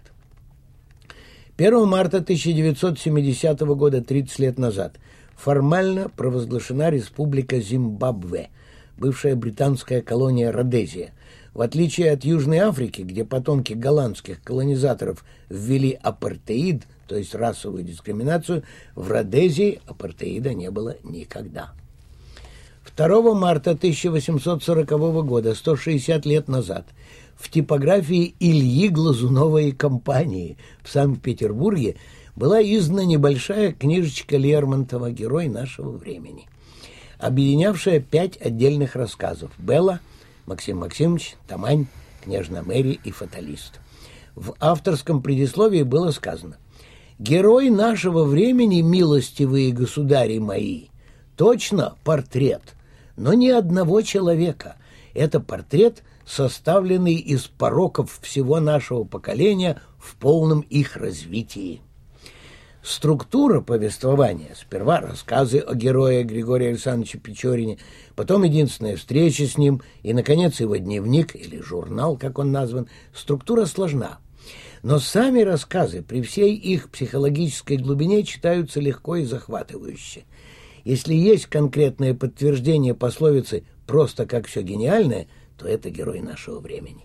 первого марта тысяча девятьсот семидесятого года, тридцать лет назад, формально провозглашена Республика Зимбабве, бывшая британская колония Родезия. В отличие от Южной Африки, где потомки голландских колонизаторов ввели апартеид, то есть расовую дискриминацию, в Родезии апартеида не было никогда. второго марта тысяча восемьсот сорокового года, сто шестьдесят лет назад, в типографии Ильи Глазунова и компании в Санкт-Петербурге была издана небольшая книжечка Лермонтова «Герой нашего времени», объединявшая пять отдельных рассказов: «Белла», «Максим Максимович», «Тамань», «Княжна Мэри» и «Фаталист». В авторском предисловии было сказано: «Герой нашего времени, милостивые государи мои, точно портрет, но ни одного человека. Это портрет, составленный из пороков всего нашего поколения в полном их развитии». Структура повествования: сперва рассказы о герое Григории Александровиче Печорине, потом единственная встреча с ним и, наконец, его дневник или журнал, как он назван. Структура сложна, но сами рассказы при всей их психологической глубине читаются легко и захватывающе. Если есть конкретное подтверждение пословицы «просто как все гениальное», то это герой нашего времени.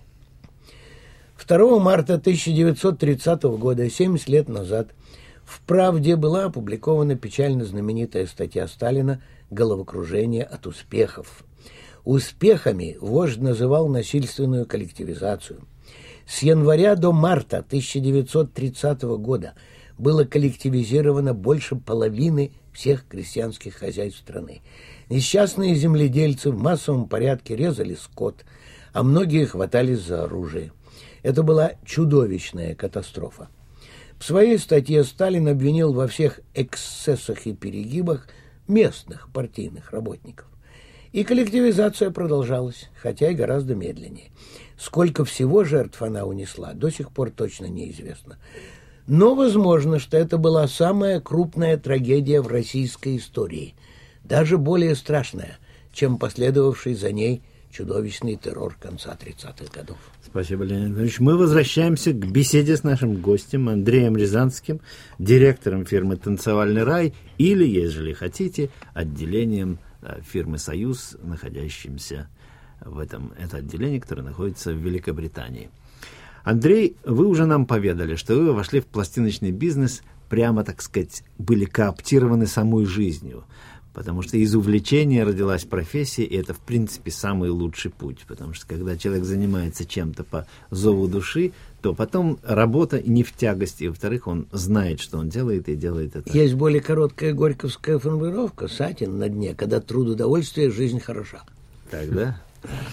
второго марта тысяча девятьсот тридцатого года, семьдесят лет назад, в «Правде» была опубликована печально знаменитая статья Сталина «Головокружение от успехов». Успехами вождь называл насильственную коллективизацию. С января до марта тысяча девятьсот тридцатого года было коллективизировано больше половины всех крестьянских хозяйств страны. Несчастные земледельцы в массовом порядке резали скот, а многие хватались за оружие. Это была чудовищная катастрофа. В своей статье Сталин обвинил во всех эксцессах и перегибах местных партийных работников. И коллективизация продолжалась, хотя и гораздо медленнее. Сколько всего жертв она унесла, до сих пор точно неизвестно. Но возможно, что это была самая крупная трагедия в российской истории, даже более страшная, чем последовавший за ней чудовищный террор конца тридцатых годов. Спасибо, Леонид Анатольевич. Мы возвращаемся к беседе с нашим гостем Андреем Рязанским, директором фирмы «Танцевальный рай» или, если хотите, отделением фирмы «Союз», находящимся в этом, это отделение, которое находится в Великобритании. Андрей, вы уже нам поведали, что вы вошли в пластиночный бизнес, прямо, так сказать, были кооптированы самой жизнью, потому что из увлечения родилась профессия, и это, в принципе, самый лучший путь, потому что когда человек занимается чем-то по зову души, то потом работа не в тягости, и, во-вторых, он знает, что он делает, и делает это. Есть более короткая горьковская формулировка: «Сатин на дне, когда труд удовольствие, жизнь хороша». Так, да?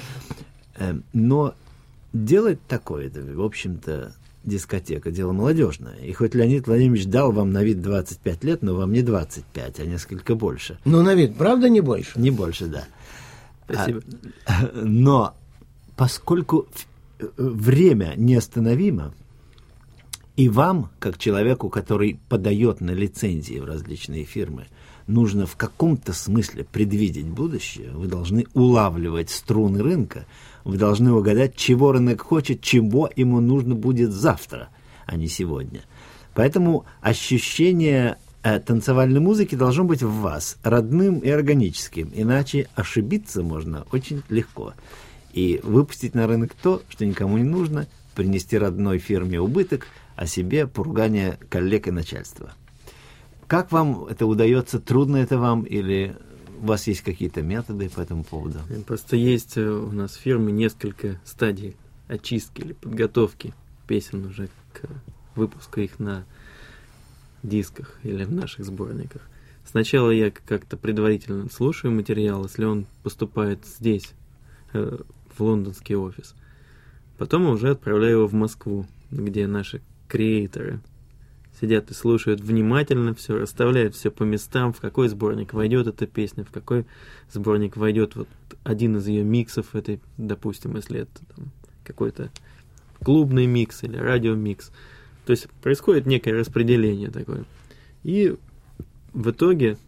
Но делать такое, это, в общем-то, дискотека, дело молодежное. И хоть Леонид Владимирович дал вам на вид двадцать пять лет, но вам не двадцать пять, а несколько больше. Ну, на вид, правда, не больше? Не больше, да. Спасибо. А, но поскольку время неостановимо, и вам, как человеку, который подает на лицензии в различные фирмы, нужно в каком-то смысле предвидеть будущее, вы должны улавливать струны рынка, вы должны угадать, чего рынок хочет, чего ему нужно будет завтра, а не сегодня. Поэтому ощущение э, танцевальной музыки должно быть в вас родным и органическим, иначе ошибиться можно очень легко. И выпустить на рынок то, что никому не нужно, принести родной фирме убыток, а себе поругание коллег и начальства. Как вам это удается? Трудно это вам или у вас есть какие-то методы по этому поводу? Просто есть у нас в фирме несколько стадий очистки или подготовки песен уже к выпуску их на дисках или в наших сборниках. сначала я как-то предварительно слушаю материал, если он поступает здесь, э, в лондонский офис. Потом уже отправляю его в Москву, где наши креаторы сидят и слушают внимательно все, расставляют все по местам, в какой сборник войдет эта песня, в какой сборник войдет вот один из ее миксов этой, допустим, если это там, какой-то клубный микс или радиомикс. То есть происходит некое распределение такое. И в итоге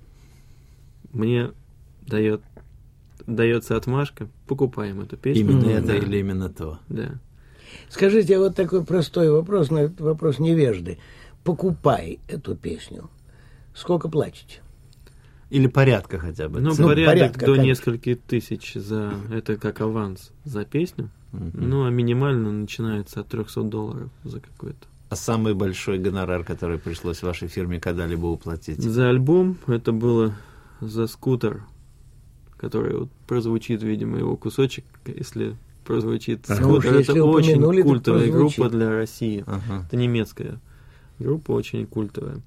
мне дает, дается отмашка, покупаем эту песню. Именно да. это или именно то? Да. Скажите, вот такой простой вопрос, на этот вопрос невежды. Покупай эту песню. Сколько платите? Или порядка хотя бы? Ну, Ну, порядок порядка, до конечно. нескольких тысяч за... Это как аванс за песню. Мгм. Ну, а минимально начинается от трехсот долларов за какой-то. А самый большой гонорар, который пришлось вашей фирме когда-либо уплатить? За альбом это было за скутер, который вот прозвучит, видимо, его кусочек, если прозвучит Ну скутер. уж если Это очень упомянули, так культовая прозвучит. группа для России. Ага. Это немецкая группа, очень культовая.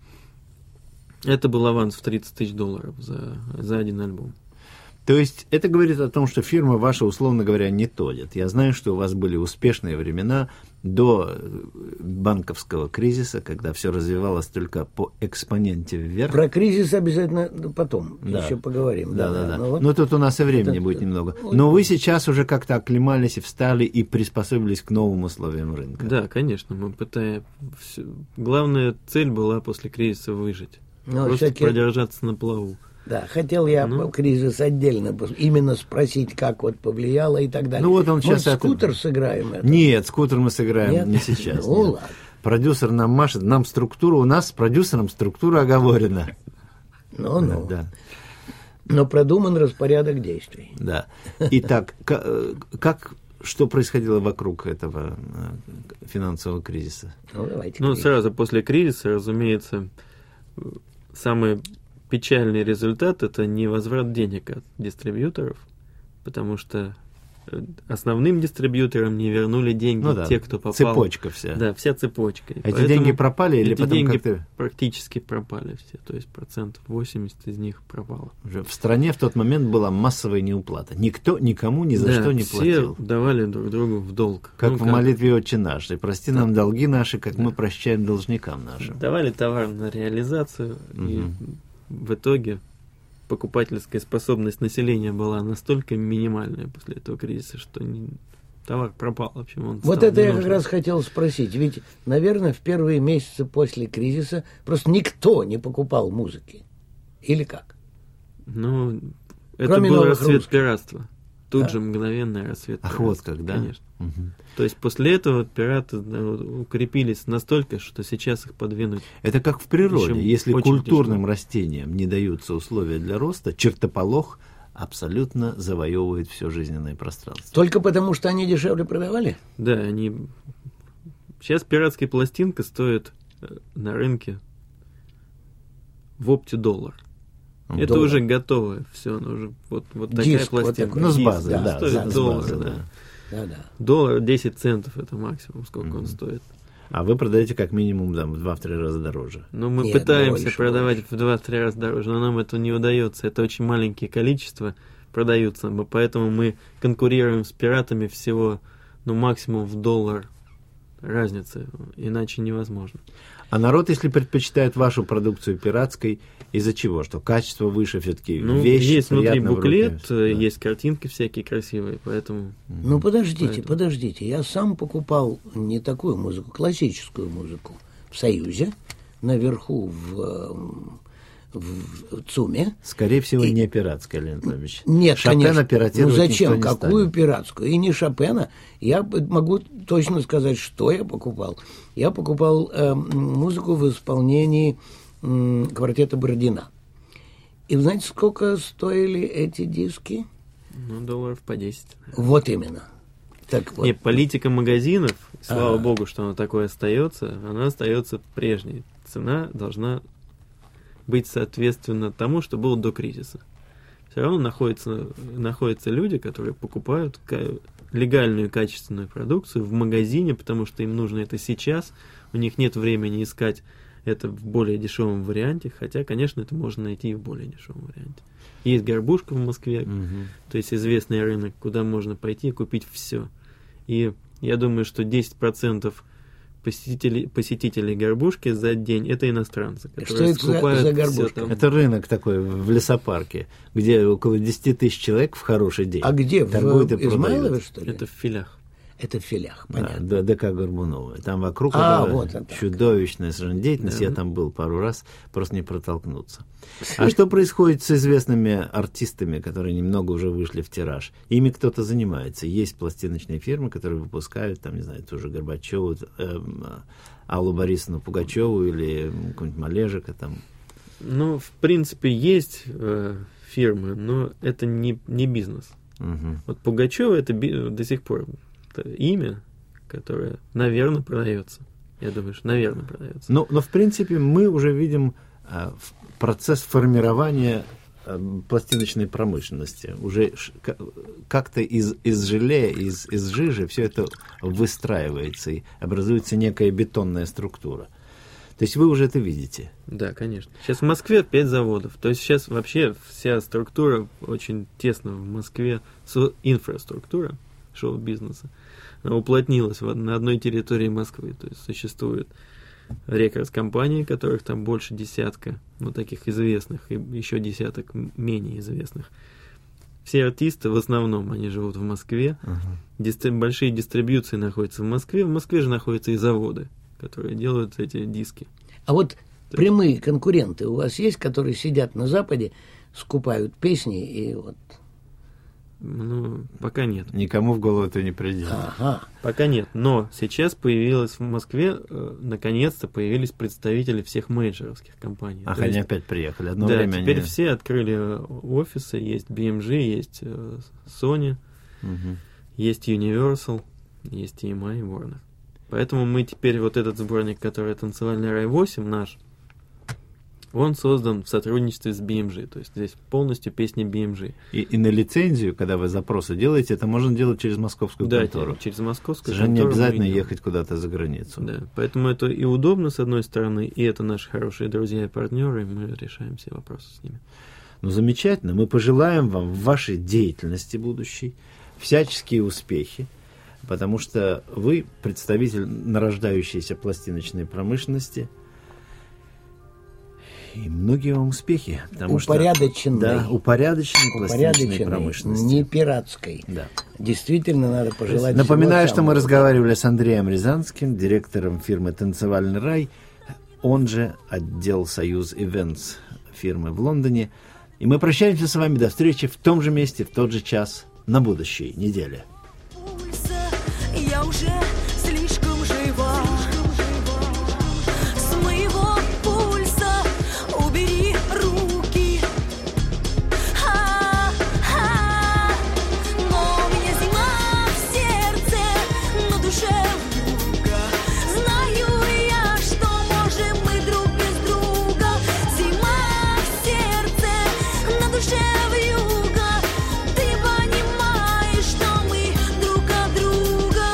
Это был аванс в тридцать тысяч долларов за, за один альбом. То есть это говорит о том, что фирма ваша, условно говоря, не тонет. Я знаю, что у вас были успешные времена до банковского кризиса, когда все развивалось только по экспоненте вверх. Про кризис обязательно потом Да. еще поговорим. Да, да, да. Ну, вот Но тут у нас и времени это- будет немного. Но вы сейчас уже как-то оклемались и встали и приспособились к новым условиям рынка. Да, конечно, мы пытаемся... Главная цель была после кризиса выжить. Ну, Просто всякие- продержаться на плаву. Да, хотел я Ну. по кризис отдельно пос- именно спросить, как вот повлияло и так далее. Ну, вот он Может, сейчас это- скутер сыграем? Это? Нет, скутер мы сыграем Нет? не сейчас. Ну, нет. ладно. Продюсер нам машет, нам структура, у нас с продюсером структура оговорена. Ну-ну. Да, Но продуман распорядок действий. да. Итак, ка- э, как, что происходило вокруг этого э, финансового кризиса? Ну, давайте. Ну, кризис. сразу после кризиса, разумеется, самый печальный результат – это не возврат денег от дистрибьюторов, потому что основным дистрибьюторам не вернули деньги Ну да, те, кто попал. цепочка вся. Да, вся цепочка. И Эти поэтому деньги пропали или эти потом деньги как-то практически пропали все, то есть процентов восемьдесят из них пропало. уже в стране в тот момент была массовая неуплата? Никто никому ни за Да, что не все платил. давали друг другу в долг. Как Ну, в молитве «Отче наш», и прости нам долги наши, как мы прощаем должникам нашим. Давали товар на реализацию, и в итоге покупательская способность населения была настолько минимальная после этого кризиса, что не- товар пропал. В общем, он Вот стал это я как ненужным. раз хотел спросить. Ведь, наверное, в первые месяцы после кризиса просто никто не покупал музыки. Или как? Ну, это Кроме был новых расцвет русских. пиратства. Тут Да. же мгновенный расцвет Ах, пиратства. вот как, да? Конечно. Мгм. То есть после этого пираты да, укрепились настолько, что сейчас их подвинуть. Это как в природе. Еще Если очень культурным тяжело. растениям не даются условия для роста, чертополох абсолютно завоевывает все жизненное пространство. Только потому, что они дешевле продавали? Да, они... Сейчас пиратская пластинка стоит э, на рынке в опте доллар. Это Доллар. уже готовое все, уже вот, вот такая Диск вот пластинка. такой. Ну, с Диск, базы, да, стоит да, с доллар, базы, да. да. Да-да. Доллар десять центов это максимум, сколько он стоит. А вы продаете как минимум там, в два-три раза дороже. Но мы Нет, пытаемся больше, продавать больше. в два-три раза дороже, но нам это не удается. Это очень маленькие количества продаются, мы- поэтому мы конкурируем с пиратами всего, ну, максимум в доллар разницы, иначе невозможно. А народ, если предпочитает вашу продукцию пиратской, из-за чего? Что качество выше все-таки, Ну, вещь есть внутри приятна в руке. буклет, Да. есть картинки всякие красивые, поэтому... Ну, подождите, Поэтому. подождите. Я сам покупал не такую музыку, классическую музыку в Союзе, наверху в, эм, в ЦУМе. Скорее всего, И- не пиратская, Леонид Иванович. Нет, Шопена конечно. пиратировать Ну никто зачем? не Какую станет. пиратскую? И не Шопена. Я п- могу точно сказать, что я покупал. Я покупал э, музыку в исполнении м, квартета Бородина. И вы знаете, сколько стоили эти диски? Ну, долларов по десять. Вот именно. Так вот. Не, политика магазинов, слава богу, что она такое остается, она остается прежней. Цена должна быть соответственно тому, что было до кризиса. Все равно находятся, находятся люди, которые покупают ка- легальную качественную продукцию в магазине, потому что им нужно это сейчас, у них нет времени искать это в более дешевом варианте, хотя, конечно, это можно найти и в более дешевом варианте. Есть «Горбушка» в Москве, Мгм. то есть известный рынок, куда можно пойти и купить все. И я думаю, что десять процентов посетителей, посетителей «Горбушки» за день — это иностранцы, которые Что это за- скупают за всё «Горбушка»? там. Это рынок такой в лесопарке, где около десять тысяч человек в хороший день. А где? В торгуют и Измайлове, продают. что ли? Это в Филях. Это в Филях, Да, понятно. Д- ДК Горбунова. Там вокруг А, этого вот он так. чудовищная совершенно деятельность. Да. Я там был пару раз, просто не протолкнуться. А что происходит с известными артистами, которые немного уже вышли в тираж? Ими кто-то занимается. Есть пластиночные фирмы, которые выпускают, там, не знаю, ту же Горбачеву, эм, Аллу Борисовну Пугачеву или какого-нибудь Малежика там. Ну, в принципе, есть э, фирмы, но это не, не бизнес. Мгм. Вот Пугачева — это би- до сих пор это имя, которое, наверное, продается. Я думаю, что, наверное, продается. Но, но в принципе мы уже видим а, в- процесс формирования а, пластиночной промышленности. Уже ш- ка- как-то из, из желе, из, из жижи все это выстраивается и образуется некая бетонная структура. То есть вы уже это видите. Да, конечно. Сейчас в Москве пять заводов. То есть сейчас вообще вся структура очень тесно в Москве, со- инфраструктура шоу-бизнеса, она уплотнилась в- на одной территории Москвы. То есть существует рекордс-компании, которых там больше десятка, ну, таких известных, и еще десяток м- менее известных. Все артисты, в основном, они живут в Москве. Дистри- большие дистрибьюции находятся в Москве. В Москве же находятся и заводы, которые делают эти диски. А вот прямые конкуренты у вас есть, которые сидят на Западе, скупают песни и вот... Ну, пока нет. Никому в голову это не придет. Ага. Пока нет. Но сейчас появилась в Москве, э, наконец-то появились представители всех менеджеровских компаний. Ах, То они есть, опять приехали. Одно да, время теперь они... все открыли э, офисы. Есть би эм джи, есть э, Sony, Мгм. есть Universal, есть ти эм ай и Warner. Поэтому мы теперь вот этот сборник, который «Танцевальный рай восемь» наш, он создан в сотрудничестве с би эм джи. То есть здесь полностью песни би эм джи. И, и на лицензию, когда вы запросы делаете, это можно делать через московскую Да, контору. через московскую Совершенно не контору мы обязательно идем. ехать куда-то за границу. Да, поэтому это и удобно, с одной стороны, и это наши хорошие друзья и партнеры, и мы решаем все вопросы с ними. Ну, замечательно. Мы пожелаем вам в вашей деятельности будущей всяческие успехи, потому что вы представитель нарождающейся пластиночной промышленности. И многие вам успехи. Потому что- Упорядоченной. да, упорядоченной пластиночной Упорядоченной, промышленности. не пиратской. Да. Действительно, надо пожелать Напоминаю, всего что мы самого. разговаривали с Андреем Рязанским, директором фирмы «Танцевальный рай», он же отдел «Союз Ивентс» фирмы в Лондоне. И мы прощаемся с вами до встречи в том же месте, в тот же час на будущей неделе. Пульса, я уже слишком жива. С моего пульса убери руки. А-а-а. Но у меня зима в сердце, на душе вьюга. Знаю я, что можем мы друг без друга. Зима в сердце, на душе вьюга. Ты понимаешь, что мы друг от друга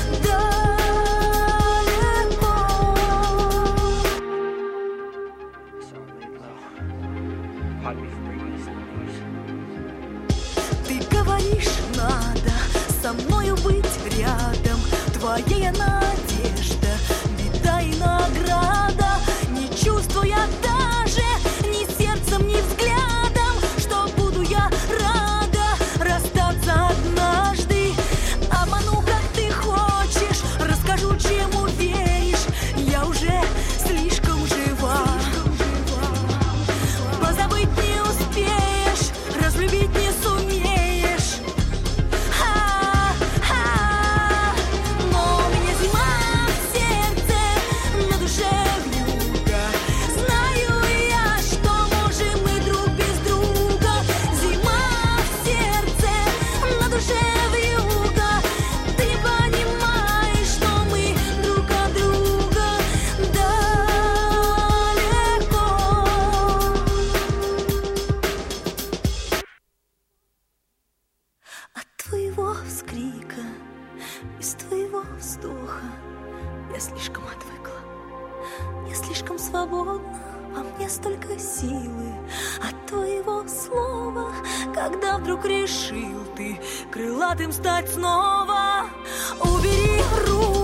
далеко. Ты говоришь, надо со мною быть рядом. Твоя я надежда, беда и награда. Не чувствуя даже ни сердцем, ни взглядом, что буду я рада расстаться однажды. Обману, как ты хочешь, расскажу, чему веришь. Я уже слишком жива. Позабыть не успеешь, разлюбить не сумеешь. А-а-а. Но у меня зима в сердце, на душе вьюга. Знаю я, что можем мы друг без друга. Зима в сердце, на душе вьюга. Ты понимаешь, что мы друг от друга далеко. От твоего вскрика, из твоего вздоха я слишком отвыкла. Я слишком свободна, во мне столько силы от твоего слова. Когда вдруг решил ты крылатым стать снова, убери руку.